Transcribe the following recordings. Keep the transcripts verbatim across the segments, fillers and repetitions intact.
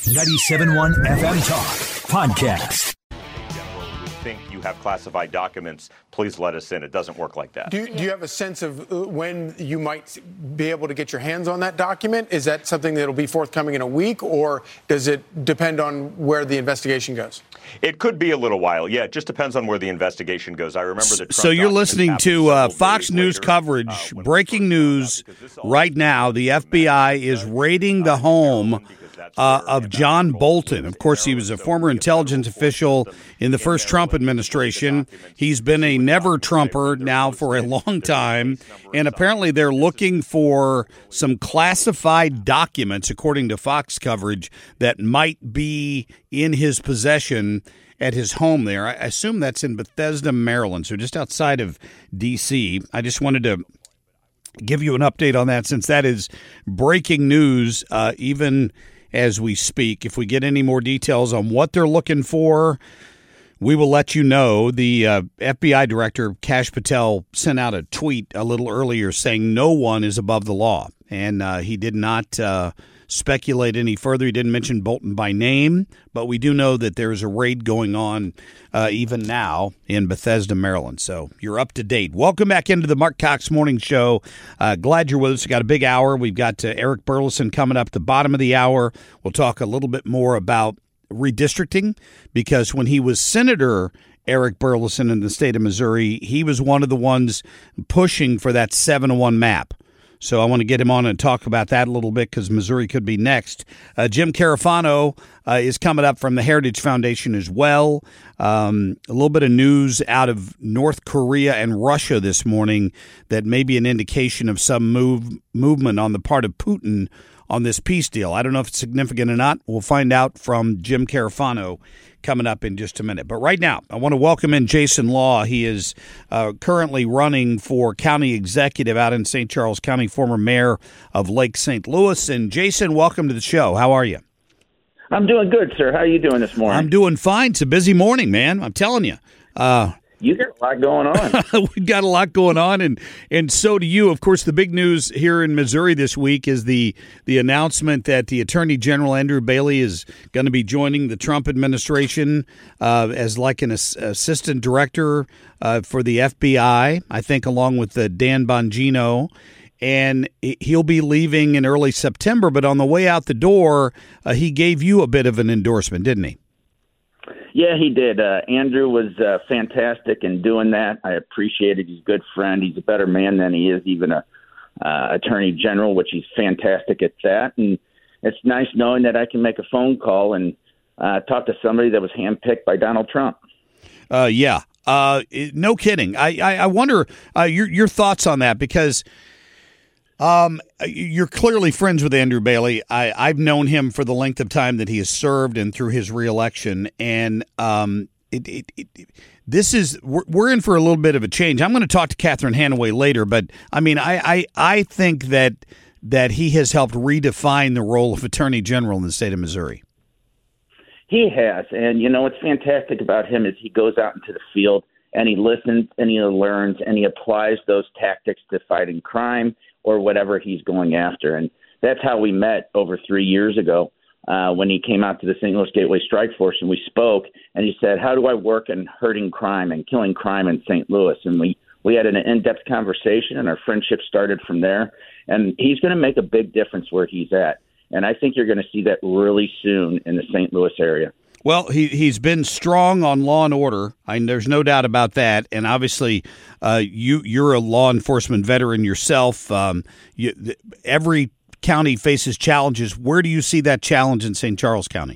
ninety-seven point one F M Talk Podcast. Think you have classified documents, please let us in. It doesn't work like that. Do you, do you have a sense of uh, when you might be able to get your hands on that document? Is that something that will be forthcoming in a week, or does it depend on where the investigation goes? It could be a little while. Yeah, it just depends on where the investigation goes. I remember that. So you're listening to uh, Fox News later, coverage. Uh, breaking news right now. The F B I is raiding the home Uh, of John Bolton. Of course, he was a former intelligence official in the first Trump administration. He's been a never-Trumper now for a long time, and apparently they're looking for some classified documents, according to Fox coverage, that might be in his possession at his home there. I assume that's in Bethesda, Maryland, so just outside of D C. I just wanted to give you an update on that, since that is breaking news, uh, even as we speak. If we get any more details on what they're looking for, we will let you know. The uh, F B I director, Kash Patel, sent out a tweet a little earlier saying no one is above the law. And uh, he did not uh, speculate any further. He didn't mention Bolton by name, but we do know that there's a raid going on uh, even now in Bethesda, Maryland. So you're up to date. Welcome back into the Mark Cox Morning Show. Uh, glad you're with us. We've got a big hour. We've got uh, Eric Burlison coming up at the bottom of the hour. We'll talk a little bit more about redistricting, because when he was Senator Eric Burlison in the state of Missouri, he was one of the ones pushing for that seven to one map. So I want to get him on and talk about that a little bit, because Missouri could be next. Uh, Jim Carafano uh, is coming up from the Heritage Foundation as well. Um, a little bit of news out of North Korea and Russia this morning that may be an indication of some move movement on the part of Putin on this peace deal. I don't know if it's significant or not. We'll find out from Jim Carafano coming up in just a minute. But right now, I want to welcome in Jason Law. He is uh, currently running for county executive out in Saint Charles County, former mayor of Lake Saint Louis. And Jason, welcome to the show. How are you? I'm doing good, sir. How are you doing this morning? I'm doing fine. It's a busy morning, man. I'm telling you. Uh, You got a lot going on. We've got a lot going on, and and so do you. Of course, the big news here in Missouri this week is the the announcement that the Attorney General Andrew Bailey is going to be joining the Trump administration uh, as like an ass- assistant director uh, for the F B I, I think, along with uh, Dan Bongino. And he'll be leaving in early September, but on the way out the door, uh, he gave you a bit of an endorsement, didn't he? Yeah, he did. Uh, Andrew was uh, fantastic in doing that. I appreciate it. He's a good friend. He's a better man than he is even a uh, attorney general, which he's fantastic at that. And it's nice knowing that I can make a phone call and uh, talk to somebody that was handpicked by Donald Trump. Uh, yeah, uh, no kidding. I, I, I wonder uh, your your thoughts on that, because Um, you're clearly friends with Andrew Bailey. I, I've known him for the length of time that he has served and through his reelection. And um, it, it, it, this is we're, we're in for a little bit of a change. I'm going to talk to Catherine Hanaway later, but I mean, I, I, I think that that he has helped redefine the role of Attorney General in the state of Missouri. He has, and you know what's fantastic about him is he goes out into the field and he listens and he learns and he applies those tactics to fighting crime or whatever he's going after. And that's how we met over three years ago uh, when he came out to the Saint Louis Gateway Strike Force, and we spoke, and he said, how do I work in hurting crime and killing crime in Saint Louis? And we, we had an in-depth conversation, and our friendship started from there. And he's going to make a big difference where he's at. And I think you're going to see that really soon in the Saint Louis area. Well, he, he's been strong on law and order. I mean, there's no doubt about that. And obviously, uh, you, you're a law enforcement veteran yourself. Um, you, every county faces challenges. Where do you see that challenge in Saint Charles County?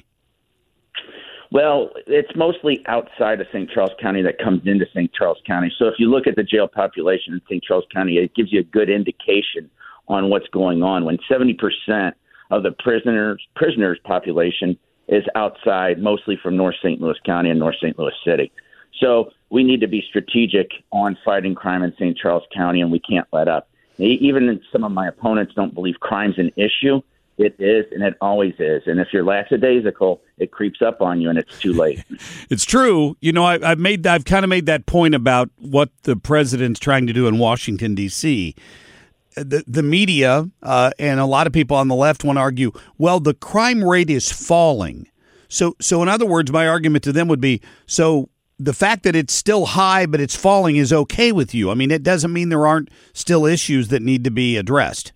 Well, it's mostly outside of Saint Charles County that comes into Saint Charles County. So if you look at the jail population in Saint Charles County, it gives you a good indication on what's going on. When seventy percent of the prisoners prisoners population is outside, mostly from North Saint Louis County and North Saint Louis City. So we need to be strategic on fighting crime in Saint Charles County, and we can't let up. Even some of my opponents don't believe crime's an issue. It is, and it always is. And if you're lackadaisical, it creeps up on you, and it's too late. It's true. You know, I, I've made, I've kind of made that point about what the president's trying to do in Washington, D C the, the media uh, and a lot of people on the left want to argue, well, the crime rate is falling. So, so in other words, my argument to them would be, so the fact that it's still high but it's falling is okay with you. I mean, it doesn't mean there aren't still issues that need to be addressed.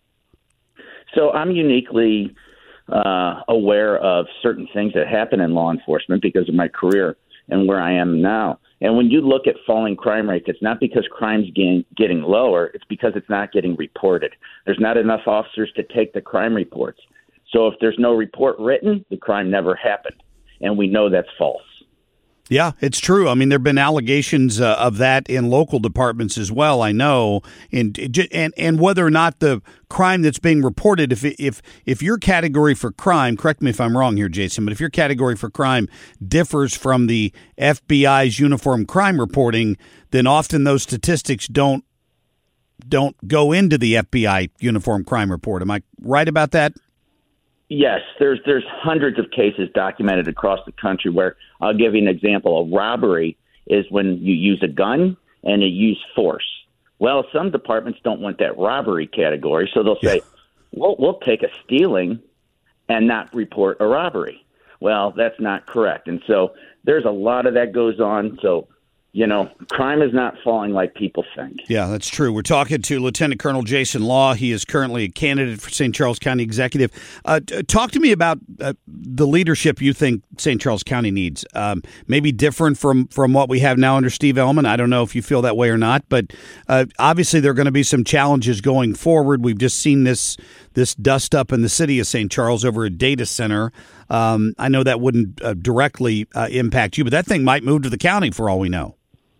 So I'm uniquely uh, aware of certain things that happen in law enforcement because of my career and where I am now. And when you look at falling crime rates, it's not because crime's getting, getting lower. It's because it's not getting reported. There's not enough officers to take the crime reports. So if there's no report written, the crime never happened. And we know that's false. Yeah, it's true. I mean, there have been allegations uh, of that in local departments as well, I know. And, and and whether or not the crime that's being reported, if if if your category for crime, correct me if I'm wrong here, Jason, but if your category for crime differs from the F B I's uniform crime reporting, then often those statistics don't don't go into the F B I uniform crime report. Am I right about that? Yes, there's there's hundreds of cases documented across the country where, I'll give you an example. A robbery is when you use a gun and you use force. Well, some departments don't want that robbery category, so they'll say, yeah. well, we'll take a stealing and not report a robbery. Well, that's not correct. And so there's a lot of that goes on. So, you know, crime is not falling like people think. Yeah, that's true. We're talking to Lieutenant Colonel Jason Law. He is currently a candidate for Saint Charles County Executive. Uh, t- talk to me about uh, the leadership you think Saint Charles County needs. Um, maybe different from, from what we have now under Steve Ehlmann. I don't know if you feel that way or not, but uh, obviously there are going to be some challenges going forward. We've just seen this this dust up in the city of Saint Charles over a data center. Um, I know that wouldn't uh, directly uh, impact you, but that thing might move to the county for all we know.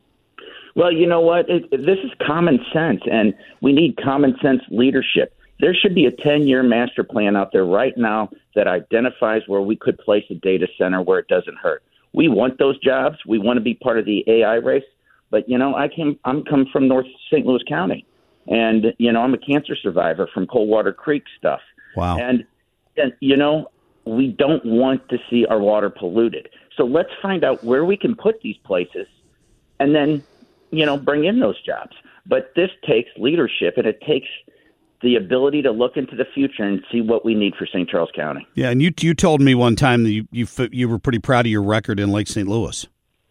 Well, you know what? It, this is common sense, and we need common sense leadership. There should be a ten-year master plan out there right now that identifies where we could place a data center where it doesn't hurt. We want those jobs. We want to be part of the A I race. But, you know, I came, I'm come from North Saint Louis County, and, you know, I'm a cancer survivor from Coldwater Creek stuff. Wow. And, and, you know, we don't want to see our water polluted. So let's find out where we can put these places and then – you know, bring in those jobs. But this takes leadership, and it takes the ability to look into the future and see what we need for Saint Charles County. Yeah, and you you told me one time that you you, you were pretty proud of your record in Lake Saint Louis.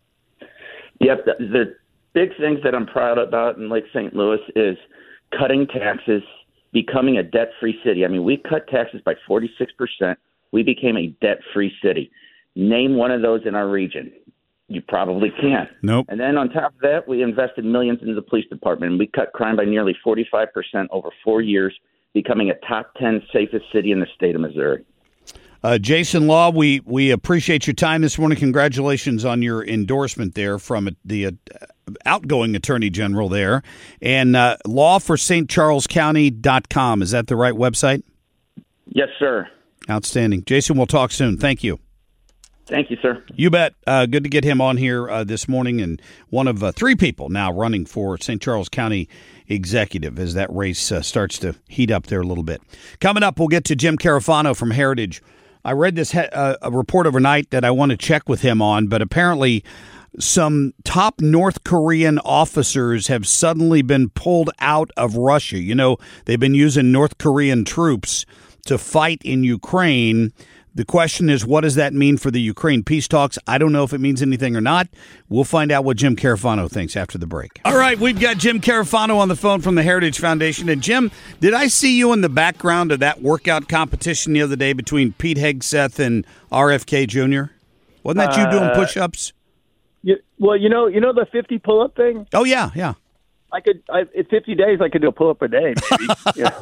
Yep, the, the big things that I'm proud about in Lake Saint Louis is cutting taxes, becoming a debt-free city. I mean, we cut taxes by forty-six percent. We became a debt-free city. Name one of those in our region. You probably can't. Nope. And then on top of that, we invested millions into the police department, and we cut crime by nearly forty-five percent over four years, becoming a top ten safest city in the state of Missouri. Uh, Jason Law, we, we appreciate your time this morning. Congratulations on your endorsement there from the uh, outgoing Attorney General there. And uh, law for st charles county dot com. Is that the right website? Yes, sir. Outstanding. Jason, we'll talk soon. Thank you. Thank you, sir. You bet. Uh, good to get him on here uh, this morning, and one of uh, three people now running for Saint Charles County Executive as that race uh, starts to heat up there a little bit. Coming up, we'll get to Jim Carafano from Heritage. I read this he- uh, a report overnight that I want to check with him on, but apparently some top North Korean officers have suddenly been pulled out of Russia. You know, they've been using North Korean troops to fight in Ukraine. The question is, what does that mean for the Ukraine peace talks? I don't know if it means anything or not. We'll find out what Jim Carafano thinks after the break. All right, we've got Jim Carafano on the phone from the Heritage Foundation. And Jim, did I see you in the background of that workout competition the other day between Pete Hegseth and R F K Junior? Wasn't that you doing push-ups? You, well, you know, you know the fifty pull-up thing? Oh, yeah, yeah. I could, I, in fifty days, I could do a pull-up a day, maybe. Yeah.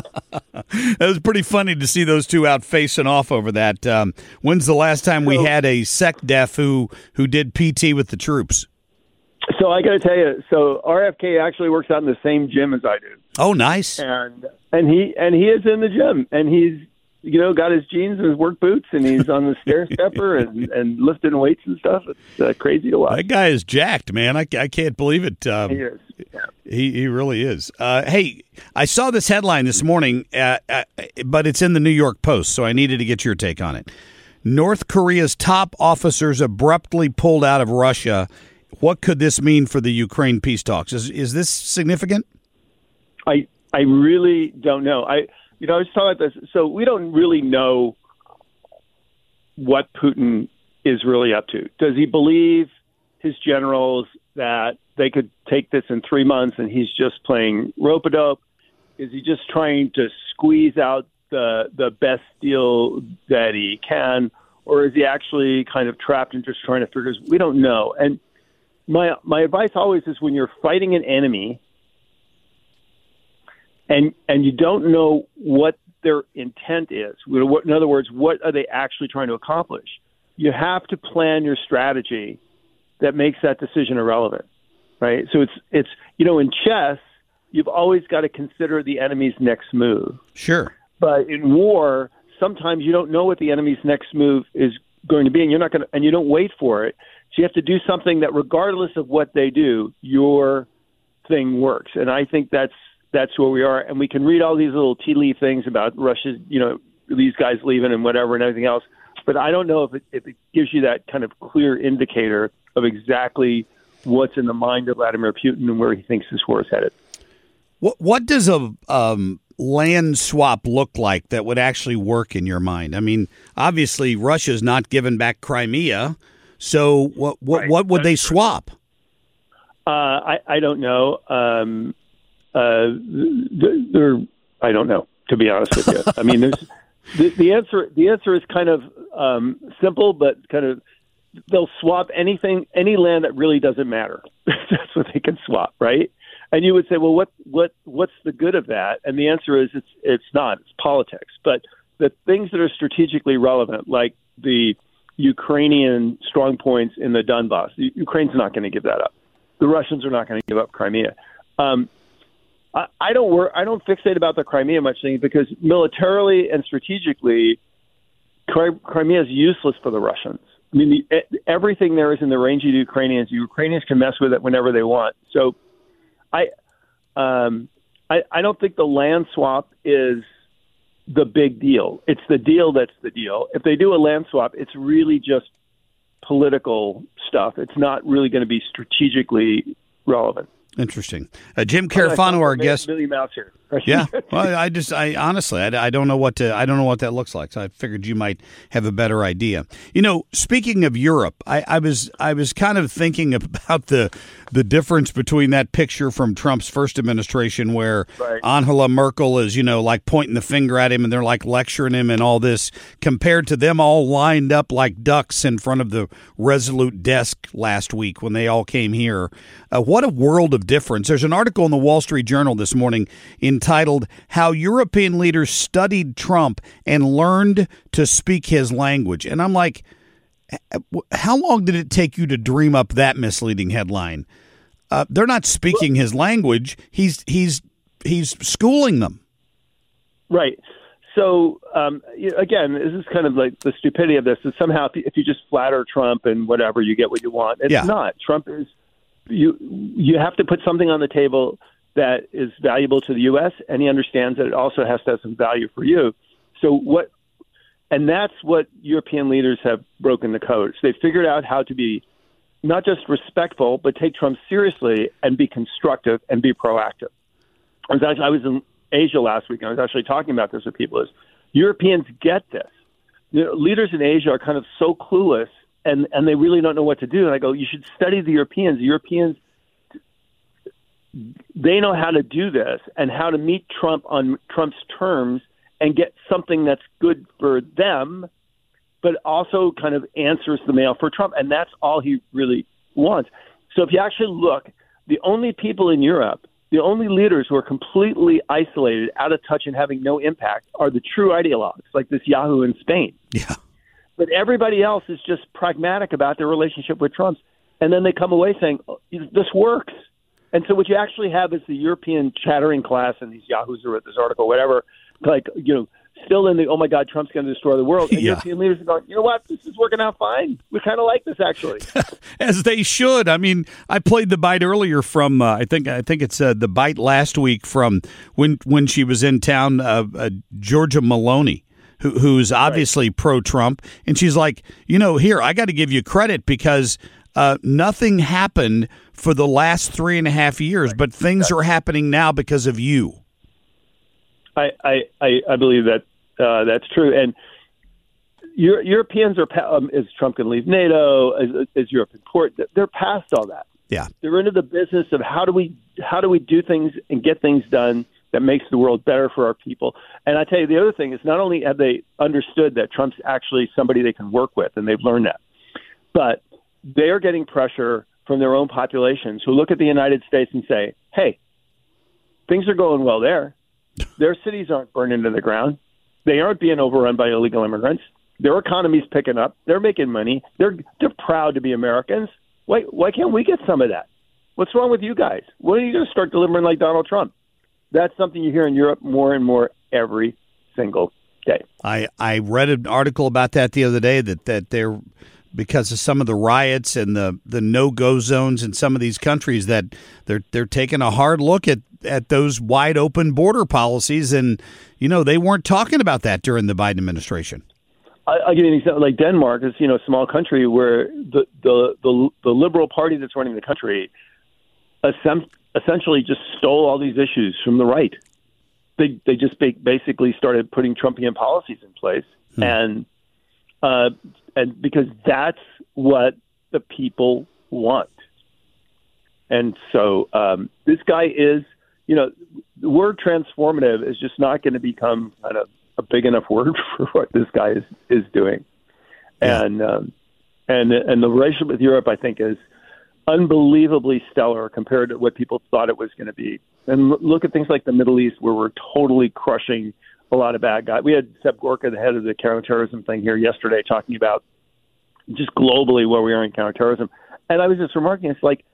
It was pretty funny to see those two out facing off over that. Um, when's the last time we had a SecDef who who did P T with the troops? So I got to tell you, so R F K actually works out in the same gym as I do. Oh, nice. And and he and he is in the gym, and he's you know got his jeans and his work boots, and he's on the stair stepper and, and lifting weights and stuff. It's uh, crazy to watch. That guy is jacked, man. I, I can't believe it. Um, he is. Yeah. He he really is. Uh, hey, I saw this headline this morning, uh, uh, but it's in the New York Post, so I needed to get your take on it. North Korea's top officers abruptly pulled out of Russia. What could this mean for the Ukraine peace talks? Is is this significant? I I really don't know. I, you know, I was talking about this. So we don't really know what Putin is really up to. Does he believe his generals that they could take this in three months and he's just playing rope-a-dope? Is he just trying to squeeze out the the best deal that he can? Or is he actually kind of trapped and just trying to figure? We don't know. And my my advice always is when you're fighting an enemy and and you don't know what their intent is, in other words, what are they actually trying to accomplish? You have to plan your strategy that makes that decision irrelevant, right? So it's it's you know, in chess, you've always got to consider the enemy's next move. Sure. But in war, sometimes you don't know what the enemy's next move is going to be, and you're not going to, and you don't wait for it. So you have to do something that, regardless of what they do, your thing works. And I think that's that's where we are. And we can read all these little tea leaf things about Russia, you know, these guys leaving and whatever and everything else. But I don't know if it, if it gives you that kind of clear indicator of exactly what's in the mind of Vladimir Putin and where he thinks this war is headed. What what does a um, land swap look like that would actually work in your mind? I mean, obviously Russia's not giving back Crimea, so what what Right. what would That's they true. swap? Uh, I I don't know. Um, uh, there, I don't know, to be honest with you. I mean, there's the, the answer. The answer is kind of um, simple, but kind of they'll swap anything, any land that really doesn't matter. That's what they can swap, right? And you would say, well, what what what's the good of that? And the answer is it's it's not. It's politics. But the things that are strategically relevant, like the Ukrainian strong points in the Donbass, Ukraine's not going to give that up. The Russians are not going to give up Crimea. Um, I, I don't work. I don't fixate about the Crimea much thing because militarily and strategically, Crimea is useless for the Russians. I mean, the, everything there is in the range of the Ukrainians. The Ukrainians can mess with it whenever they want. So, I, um, I, I don't think the land swap is the big deal. It's the deal that's the deal. If they do a land swap, it's really just political stuff. It's not really going to be strategically relevant. Interesting. Uh, Jim Carafano, our guest. Billy Mouse here. Yeah. Well, I just, I honestly, I, I don't know what to, I don't know what that looks like. So I figured you might have a better idea. You know, speaking of Europe, I, I was, I was kind of thinking about the, the difference between that picture from Trump's first administration, where Right. Angela Merkel is, you know, like pointing the finger at him and they're like lecturing him and all this, compared to them all lined up like ducks in front of the Resolute desk last week when they all came here. Uh, what a world of difference. There's an article in the Wall Street Journal this morning entitled "How European Leaders Studied Trump and Learned to Speak His Language." And I'm like, how long did it take you to dream up that misleading headline? Uh, they're not speaking his language. He's he's he's schooling them. Right. So, um, you- again, this is kind of like the stupidity of this is somehow if you, if you just flatter Trump and whatever, you get what you want. It's Yeah. not. Trump is you. You have to put something on the table that is valuable to the U S, and he understands that it also has to have some value for you. So what? And that's what European leaders have broken the code. So they figured out how to be not just respectful, but take Trump seriously and be constructive and be proactive. I was actually, I was in Asia last week, and I was actually talking about this with people. Is Europeans get this? You know, leaders in Asia are kind of so clueless, and, and they really don't know what to do. And I go, you should study the Europeans. The Europeans, they know how to do this and how to meet Trump on Trump's terms and get something that's good for them, but also kind of answers the mail for Trump. And that's all he really wants. So if you actually look, the only people in Europe, the only leaders who are completely isolated, out of touch, and having no impact are the true ideologues, like this Yahoo in Spain. Yeah. But everybody else is just pragmatic about their relationship with Trump. And then they come away saying, oh, this works. And so what you actually have is the European chattering class and these Yahoos who wrote this article, whatever, like, you know, still in the, oh, my God, Trump's going to destroy the world. And Yeah. European leaders are going, you know what, this is working out fine. We kind of like this, actually. As they should. I mean, I played the bite earlier from uh, I think I think it's uh, the bite last week from when when she was in town, uh, uh, Georgia Maloney, who, who's obviously right. pro-Trump, and she's like, you know, here, I got to give you credit because uh, nothing happened for the last three and a half years, right. but things exactly. are happening now because of you. I, I, I, I believe that uh, that's true. And Euro- Europeans are, um, is Trump going to leave NATO? Is, is Europe important? They're past all that. Yeah. They're into the business of how do we how do we do things and get things done that makes the world better for our people. And I tell you, the other thing is not only have they understood that Trump's actually somebody they can work with, and they've learned that, but they are getting pressure from their own populations who look at the United States and say, hey, things are going well there. Their cities aren't burned into the ground. They aren't being overrun by illegal immigrants. Their economy's picking up. They're making money. They're they're proud to be Americans. Why, why can't we get some of that? What's wrong with you guys? When are you going to start delivering like Donald Trump? That's something you hear in Europe more and more every single day. I, I read an article about that the other day that, that they're, because of some of the riots and the, the no-go zones in some of these countries, that they're they're taking a hard look at, at those wide open border policies. And, you know, they weren't talking about that during the Biden administration. I'll give you an example. Like Denmark is, you know, a small country where the the the, the liberal party that's running the country essentially just stole all these issues from the right. They they just basically started putting Trumpian policies in place, hmm. and uh, and because that's what the people want. And so um, this guy is, you know, the word transformative is just not going to become kind of a big enough word for what this guy is, is doing. Yeah. And, um, and, and the relationship with Europe, I think, is unbelievably stellar compared to what people thought it was going to be. And look at things like the Middle East, where we're totally crushing a lot of bad guys. We had Seb Gorka, the head of the counterterrorism thing, here yesterday talking about just globally where we are in counterterrorism. And I was just remarking, it's like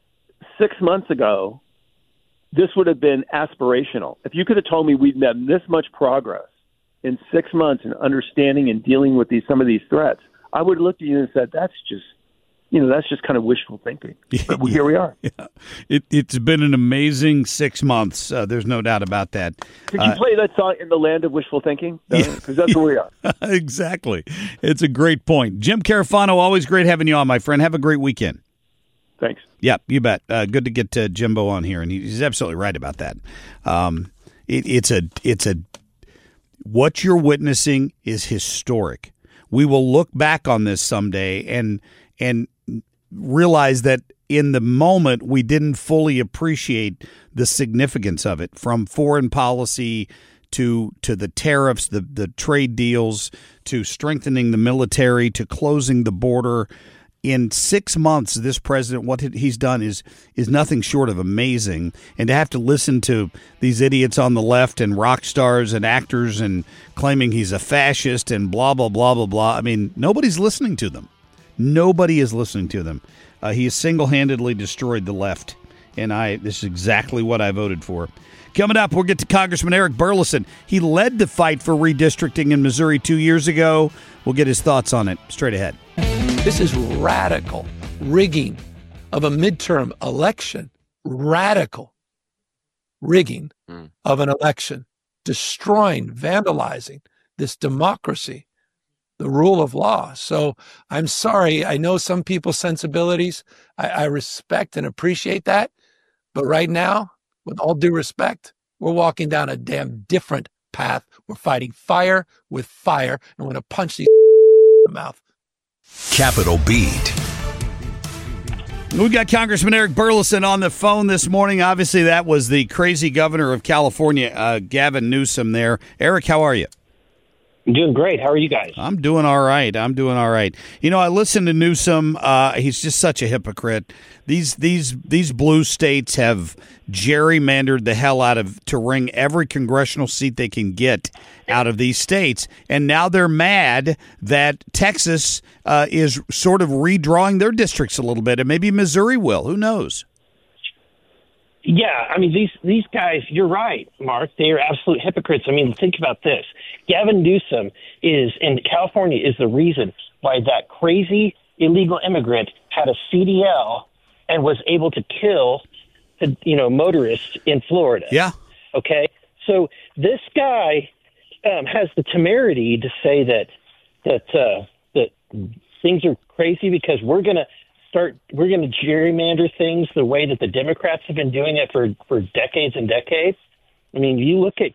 six months ago, this would have been aspirational. If you could have told me we'd made this much progress in six months in understanding and dealing with these some of these threats, I would have looked at you and said, that's just, you know, that's just kind of wishful thinking. But here we are. Yeah. It, it's been an amazing six months. Uh, there's no doubt about that. Could you uh, play that song, In the Land of Wishful Thinking? Because yeah, that's where we are. Exactly. It's a great point. Jim Carafano, always great having you on, my friend. Have a great weekend. Thanks. Yeah, you bet. Uh, good to get uh, Jimbo on here, and he's absolutely right about that. Um, it, it's a, it's a, what you're witnessing is historic. We will look back on this someday and and realize that in the moment we didn't fully appreciate the significance of it, from foreign policy to to the tariffs, the the trade deals, to strengthening the military, to closing the border. In six months, this president, what he's done is is nothing short of amazing. And to have to listen to these idiots on the left and rock stars and actors and claiming he's a fascist and blah, blah, blah, blah, blah. I mean, nobody's listening to them. Nobody is listening to them. Uh, he has single-handedly destroyed the left. And I this is exactly what I voted for. Coming up, we'll get to Congressman Eric Burlison. He led the fight for redistricting in Missouri two years ago. We'll get his thoughts on it straight ahead. This is radical rigging of a midterm election, radical rigging mm. of an election, destroying, vandalizing this democracy, the rule of law. So I'm sorry. I know some people's sensibilities. I, I respect and appreciate that. But right now, with all due respect, we're walking down a damn different path. We're fighting fire with fire, and we're going to punch these in the mouth. Capitol Beat. We got Congressman Eric Burlison on the phone this morning. Obviously, that was the crazy governor of California, uh, Gavin Newsom there. Eric, how are you? I'm doing great. How are you guys? I'm doing all right. I'm doing all right. You know, I listened to Newsom. Uh, he's just such a hypocrite. These these these blue states have gerrymandered the hell out of to wring every congressional seat they can get out of these states, and now they're mad that Texas uh, is sort of redrawing their districts a little bit, and maybe Missouri will. Who knows? Yeah, I mean, these these guys, you're right, Mark. They are absolute hypocrites. I mean, think about this. Gavin Newsom is, in California, is the reason why that crazy illegal immigrant had a C D L and was able to kill, the, you know, motorists in Florida. Yeah. Okay? So this guy um, has the temerity to say that, that, uh, that things are crazy because we're going to Start, we're going to gerrymander things the way that the Democrats have been doing it for, for decades and decades. I mean, you look at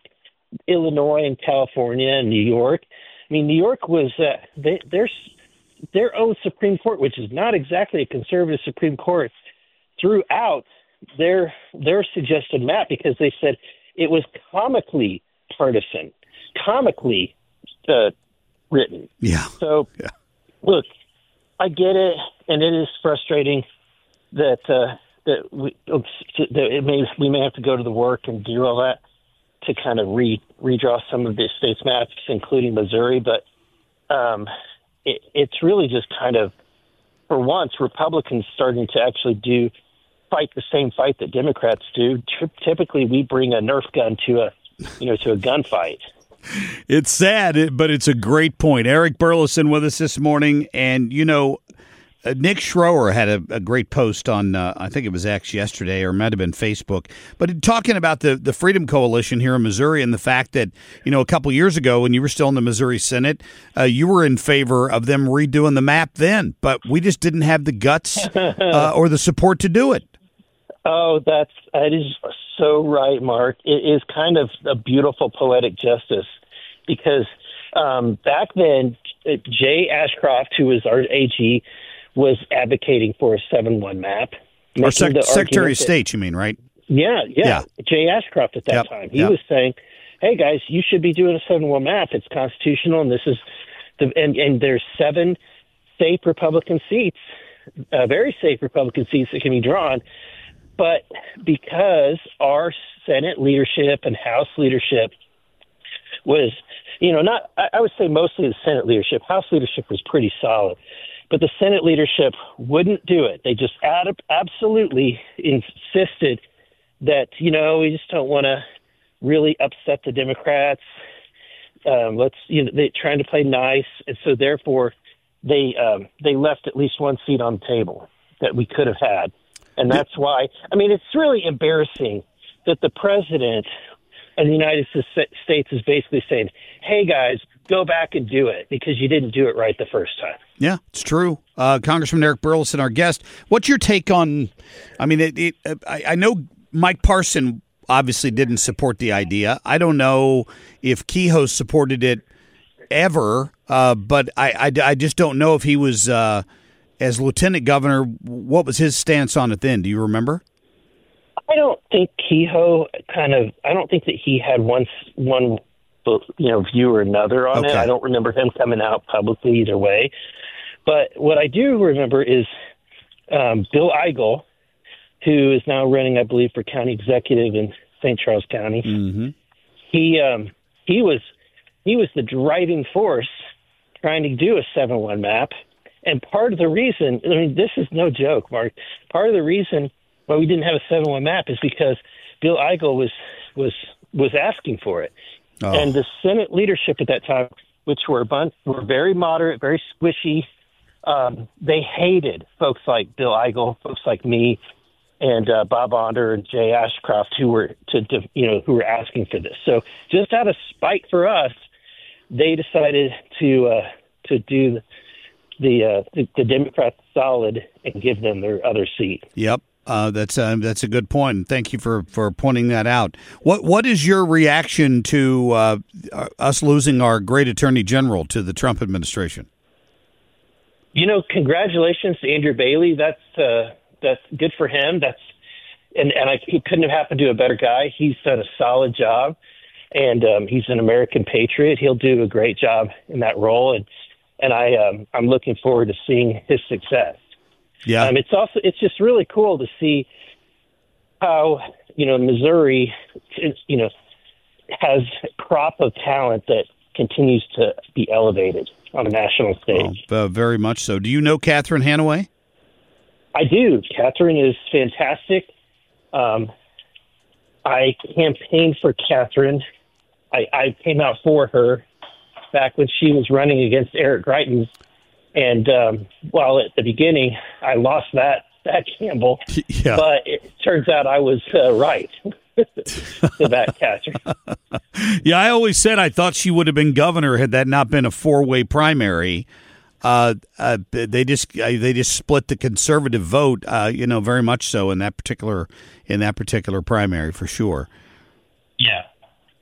Illinois and California and New York. I mean, New York was uh, they, their their own Supreme Court, which is not exactly a conservative Supreme Court, threw out their their suggested map because they said it was comically partisan, comically uh, written. Yeah. So, yeah. look, I get it, and it is frustrating that uh, that we that it may we may have to go to the work and do all that to kind of re redraw some of the state's maps, including Missouri. But um, it, it's really just kind of, for once, Republicans starting to actually do fight the same fight that Democrats do. Typically, we bring a Nerf gun to a you know to a gunfight. It's sad, but it's a great point. Eric Burlison with us this morning, and you know, uh, Nick Schroer had a, a great post on, uh, I think it was X yesterday, or it might have been Facebook, but talking about the, the Freedom Coalition here in Missouri and the fact that, you know, a couple years ago when you were still in the Missouri Senate, uh, you were in favor of them redoing the map then, but we just didn't have the guts uh, or the support to do it. Oh, that's that is so right, Mark. It is kind of a beautiful poetic justice because um, back then, Jay Ashcroft, who was our A G, was advocating for a seven one map. Or sec- Secretary of State, that, you mean, right? Yeah, yeah, yeah. Jay Ashcroft at that yep, time. He yep. was saying, hey, guys, you should be doing a seven one map. It's constitutional, and this is the and, and there's seven safe Republican seats, uh, very safe Republican seats that can be drawn. But because our Senate leadership and House leadership was, you know, not, I would say mostly the Senate leadership. House leadership was pretty solid. But the Senate leadership wouldn't do it. They just ad- absolutely insisted that, you know, we just don't want to really upset the Democrats. Um, let's, you know, they're trying to play nice. And so therefore they um, they left at least one seat on the table that we could have had. And that's why, I mean, it's really embarrassing that the president of the United States is basically saying, hey, guys, go back and do it because you didn't do it right the first time. Yeah, it's true. Uh, Congressman Eric Burlison, our guest. What's your take on, I mean, it, it, I, I know Mike Parson obviously didn't support the idea. I don't know if Kehoe supported it ever, uh, but I, I, I just don't know if he was, uh, as lieutenant governor, what was his stance on it then? Do you remember? I don't think Kehoe kind of, I don't think that he had one, one you know, view or another on okay. it. I don't remember him coming out publicly either way. But what I do remember is um, Bill Eigel, who is now running, I believe, for county executive in Saint Charles County. Mm-hmm. He um, he was he was the driving force trying to do a seven one map. And part of the reason, I mean, this is no joke, Mark. Part of the reason why we didn't have a seven one map is because Bill Eigel was was was asking for it. Oh. And the Senate leadership at that time, which were a bunch, were very moderate, very squishy. Um, they hated folks like Bill Eigel, folks like me, and uh, Bob Onder and Jay Ashcroft, who were to, to you know who were asking for this. So just out of spite for us, they decided to uh, to do the the, uh, the the Democrats solid and give them their other seat. Yep. Uh, that's uh, that's a good point, and thank you for, for pointing that out. What what is your reaction to uh, us losing our great Attorney General to the Trump administration? You know, congratulations to Andrew Bailey. That's uh, that's good for him. That's and and I, he couldn't have happened to a better guy. He's done a solid job, and um, he's an American patriot. He'll do a great job in that role, and and I um, I'm looking forward to seeing his success. Yeah, um, it's also it's just really cool to see how you know Missouri, you know, has a crop of talent that continues to be elevated on a national stage. Oh, uh, very much so. Do you know Catherine Hanaway? I do. Catherine is fantastic. Um, I campaigned for Catherine. I, I came out for her back when she was running against Eric Greitens. And um, while at the beginning I lost that that gamble, yeah. but it turns out I was uh, right about Catherine. Yeah, I always said I thought she would have been governor had that not been a four-way primary. Uh, uh, they just uh, they just split the conservative vote, uh, you know, very much so in that particular in that particular primary for sure. Yeah,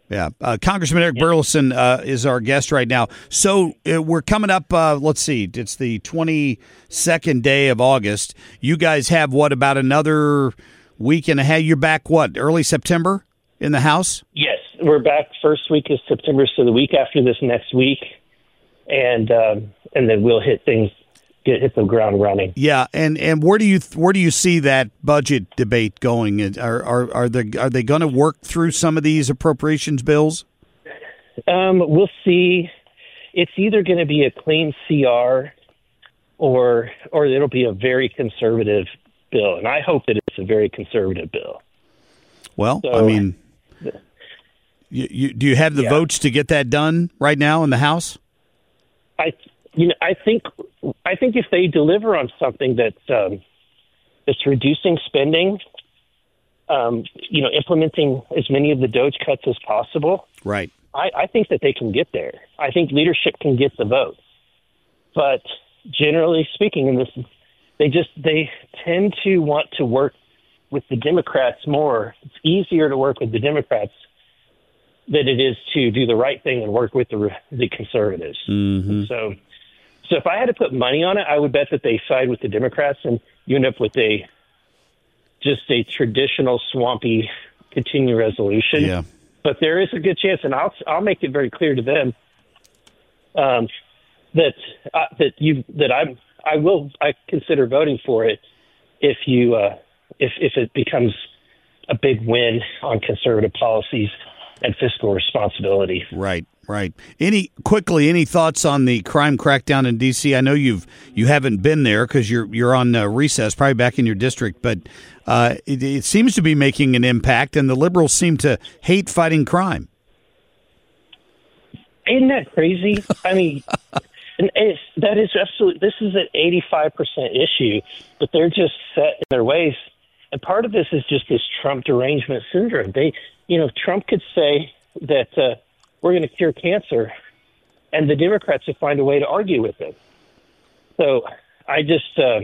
Yeah. Uh, Congressman Eric Burlison uh, is our guest right now. So uh, we're coming up, uh, let's see, it's the twenty-second day of August. You guys have, what, about another week and a half? You're back, what, early September in the House? Yes, we're back first week of September, so the week after this next week, and um, and then we'll hit things, get hit the ground running. Yeah, and, and where do you where do you see that budget debate going? Are are are they are they going to work through some of these appropriations bills? Um, we'll see. It's either going to be a clean C R, or or it'll be a very conservative bill, and I hope that it's a very conservative bill. Well, so, I mean, you, you, do you have the yeah. votes to get that done right now in the House? I you know I think I think if they deliver on something that's um, that's reducing spending, um, you know, implementing as many of the DOGE cuts as possible, right? I, I think that they can get there. I think leadership can get the votes, but generally speaking, in this, they just they tend to want to work with the Democrats more. It's easier to work with the Democrats than it is to do the right thing and work with the the conservatives. Mm-hmm. So, so if I had to put money on it, I would bet that they side with the Democrats, and you end up with a just a traditional swampy continuing resolution. Yeah. But there is a good chance, and I'll I'll make it very clear to them um, that uh, that you that I'm I will I consider voting for it if you uh, if if it becomes a big win on conservative policies and fiscal responsibility. Right, right. Any quickly, any thoughts on the crime crackdown in D C? I know you've you haven't been there because you're you're on uh, recess, probably back in your district, but uh, it, it seems to be making an impact, and the liberals seem to hate fighting crime. Isn't that crazy? I mean, and it's, that is absolutely. This is an eighty-five percent issue, but they're just set in their ways. And part of this is just this Trump derangement syndrome. They, you know, Trump could say that uh, we're going to cure cancer, and the Democrats would find a way to argue with him. So I just, uh,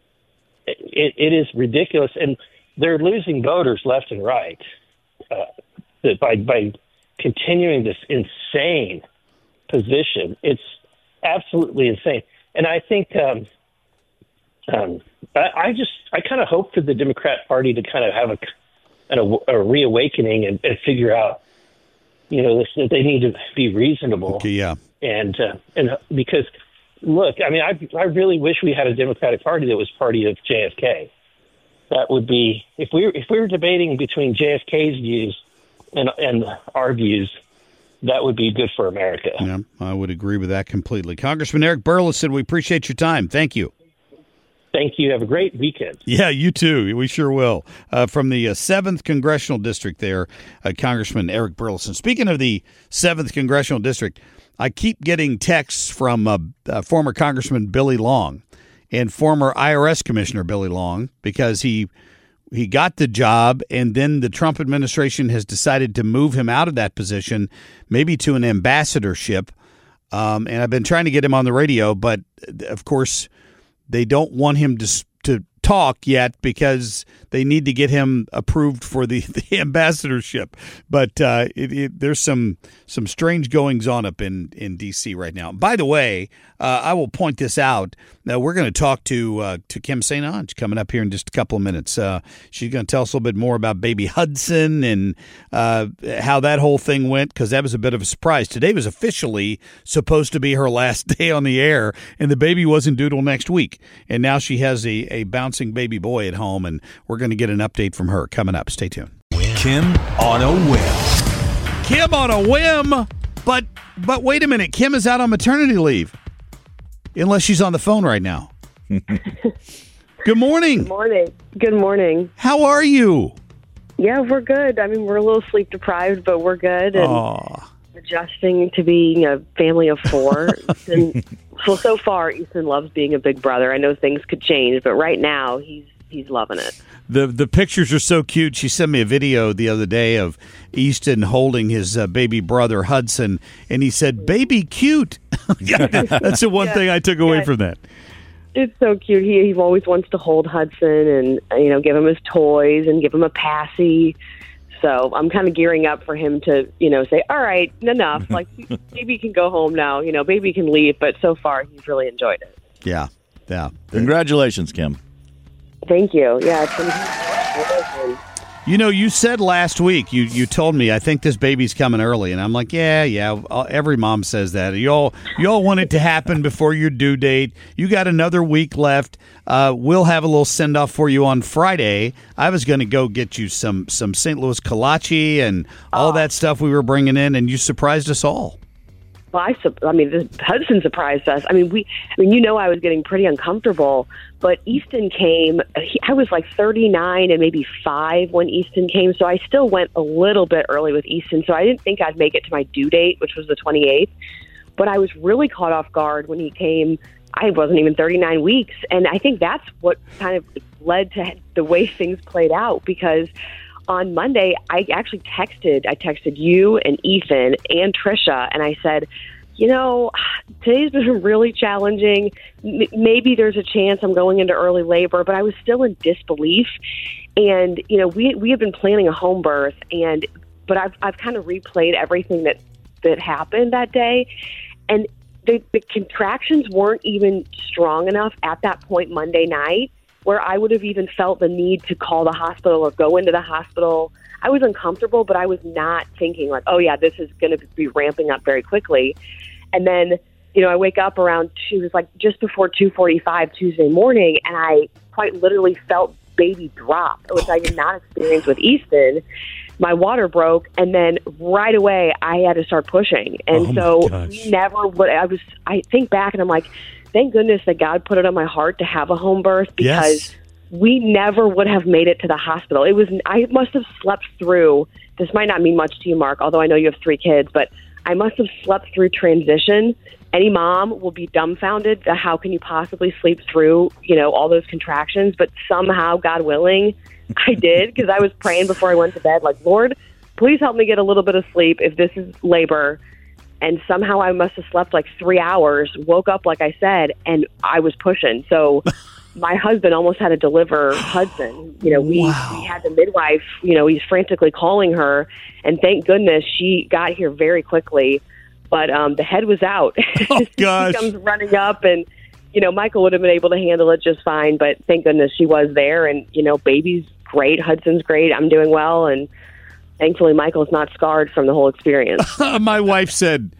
it, it is ridiculous, and they're losing voters left and right uh, by by continuing this insane position. It's absolutely insane, and I think. Um, Um, I, I just, I kind of hope for the Democrat Party to kind of have a, a, a reawakening and, and figure out, you know, that they need to be reasonable. Okay, yeah. And, uh, and because, look, I mean, I, I really wish we had a Democratic Party that was party of J F K. That would be, if we were, if we were debating between J F K's views and, and our views, that would be good for America. Yeah, I would agree with that completely. Congressman Eric Burlison, we appreciate your time. Thank you. Thank you. Have a great weekend. Yeah, you too. We sure will. Uh, from the uh, seventh Congressional District there, uh, Congressman Eric Burlison. Speaking of the seventh Congressional District, I keep getting texts from uh, uh, former Congressman Billy Long and former I R S Commissioner Billy Long because he he got the job, and then the Trump administration has decided to move him out of that position, maybe to an ambassadorship. Um, and I've been trying to get him on the radio, but, of course, they don't want him to to talk yet because they need to get him approved for the, the ambassadorship. But uh, it, it, there's some some strange goings on up in, in D C right now. By the way, uh, I will point this out. Now, we're going to talk to uh, to Kim Saint Onge coming up here in just a couple of minutes. Uh, she's going to tell us a little bit more about baby Hudson and uh, how that whole thing went, because that was a bit of a surprise. Today was officially supposed to be her last day on the air, and the baby wasn't due till next week. And now she has a, a bouncing baby boy at home, and we're going to get an update from her coming up. Stay tuned. Kim on a whim. Kim on a whim, but but wait a minute. Kim is out on maternity leave, unless she's on the phone right now. Good morning. Good morning. Good morning. How are you? Yeah, we're good. I mean, we're a little sleep deprived, but we're good. And Aww. adjusting to being a family of four. And well, so far, Ethan loves being a big brother. I know things could change, but right now, he's he's loving it. The the pictures are so cute. She sent me a video the other day of Easton holding his uh, baby brother Hudson, and he said, "Baby cute." Yeah, that's the one yeah. thing I took away yeah. from that. It's so cute. He he always wants to hold Hudson and, you know, give him his toys and give him a passy. So I'm kind of gearing up for him to, you know, say, all right, enough. Like, baby can go home now. You know, baby can leave. But so far, he's really enjoyed it. Yeah, yeah. Congratulations, Kim. Thank you. Yeah, it's been You know, you said last week, you, you told me, I think this baby's coming early. And I'm like, yeah, yeah, every mom says that. You all, you all want it to happen before your due date. You got another week left. Uh, we'll have a little send-off for you on Friday. I was going to go get you some, some Saint Louis kolache and all oh. that stuff we were bringing in, and you surprised us all. Well, I, I mean, the Hudson surprised us. I mean, we, I mean, you know, I was getting pretty uncomfortable, but Easton came. He, I was like thirty-nine and maybe five when Easton came, so I still went a little bit early with Easton. So I didn't think I'd make it to my due date, which was the twenty-eighth. But I was really caught off guard when he came. I wasn't even thirty-nine weeks, and I think that's what kind of led to the way things played out, because on Monday, I actually texted, I texted you and Ethan and Trisha, and I said, you know, today's been really challenging. M- maybe there's a chance I'm going into early labor, but I was still in disbelief. And, you know, we we have been planning a home birth, and but I've I've kind of replayed everything that, that happened that day. And the, the contractions weren't even strong enough at that point Monday night where I would have even felt the need to call the hospital or go into the hospital. I was uncomfortable, but I was not thinking like, oh, yeah, this is going to be ramping up very quickly. And then, you know, I wake up around two, it was like just before two forty-five Tuesday morning, and I quite literally felt baby drop, which I did not experience with Easton. My water broke, and then right away I had to start pushing. And oh so we never would, I was, I think back and I'm like, thank goodness that God put it on my heart to have a home birth, because yes. we never would have made it to the hospital. It was, I must have slept through, this might not mean much to you, Mark, although I know you have three kids, but I must have slept through transition. Any mom will be dumbfounded that how can you possibly sleep through, you know, all those contractions, but somehow, God willing, I did, because I was praying before I went to bed, like, Lord, please help me get a little bit of sleep if this is labor. And somehow I must have slept like three hours, woke up, like I said, and I was pushing. So my husband almost had to deliver Hudson. You know, we, wow. we had the midwife, you know, he's frantically calling her. And thank goodness she got here very quickly. But um, the head was out. Oh, gosh. She comes running up, and, you know, Michael would have been able to handle it just fine. But thank goodness she was there. And, you know, baby's great. Hudson's great. I'm doing well. And thankfully, Michael's not scarred from the whole experience. My wife said,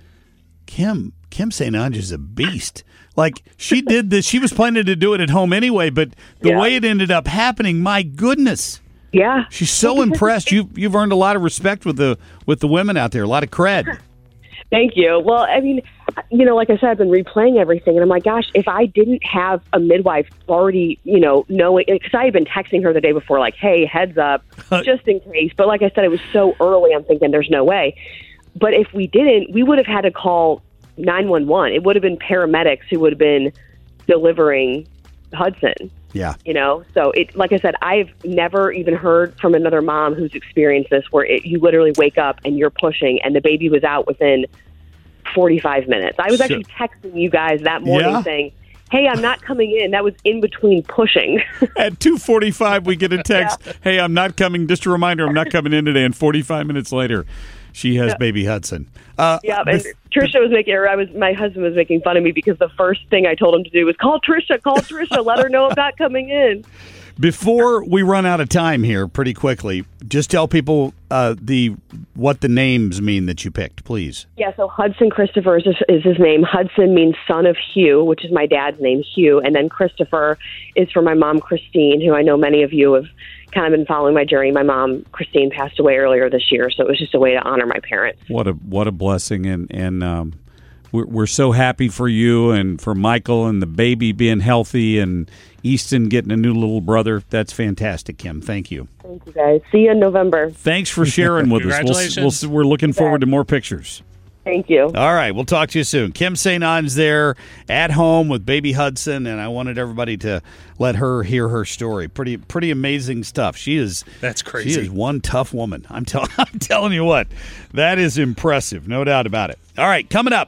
Kim, Kim Saint Onge is a beast. Like, she did this. She was planning to do it at home anyway, but the yeah. way it ended up happening, my goodness. Yeah. She's so impressed. You, you've earned a lot of respect with the with the women out there, a lot of cred. Thank you. Well, I mean, you know, like I said, I've been replaying everything, and I'm like, gosh, if I didn't have a midwife already, you know, knowing, because I had been texting her the day before, like, hey, heads up, just in case. But like I said, it was so early, I'm thinking there's no way. But if we didn't, we would have had to call nine one one. It would have been paramedics who would have been delivering Hudson. Yeah. You know, so it, like I said, I've never even heard from another mom who's experienced this, where it, you literally wake up and you're pushing and the baby was out within forty-five minutes. I was Sure. actually texting you guys that morning Yeah? saying, hey, I'm not coming in. That was in between pushing. At two forty-five, we get a text, Yeah. hey, I'm not coming. Just a reminder, I'm not coming in today. And forty-five minutes later, she has Yeah. baby Hudson. Uh, Yeah, and bef- Trisha was making, or I was, my husband was making fun of me because the first thing I told him to do was call Trisha, call Trisha, let her know I'm not coming in. Before we run out of time here, pretty quickly, just tell people uh, the what the names mean that you picked, please. Yeah, so Hudson Christopher is, is his name. Hudson means son of Hugh, which is my dad's name, Hugh. And then Christopher is for my mom, Christine, who I know many of you have kind of been following my journey. My mom, Christine, passed away earlier this year, so it was just a way to honor my parents. What a what a blessing, and and um, we're we're so happy for you and for Michael and the baby being healthy and Easton getting a new little brother. That's fantastic, Kim. Thank you. Thank you, guys. See you in November. Thanks for sharing with us. Congratulations. We'll, we'll, we're looking forward to more pictures. Thank you. All right, we'll talk to you soon. Kim Saint Onge there at home with baby Hudson, and I wanted everybody to let her hear her story. Pretty pretty amazing stuff. She is That's crazy. She is one tough woman. I'm, tell, I'm telling you what, that is impressive, no doubt about it. All right, coming up,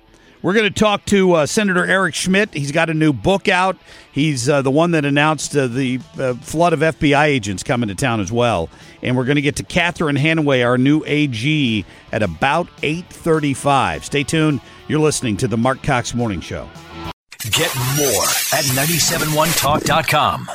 We're going to talk to uh, Senator Eric Schmidt. He's got a new book out. He's uh, the one that announced uh, the uh, flood of F B I agents coming to town as well. And we're going to get to Catherine Hanaway, our new A G, at about eight thirty-five. Stay tuned. You're listening to the Mark Cox Morning Show. Get more at nine seven one talk dot com.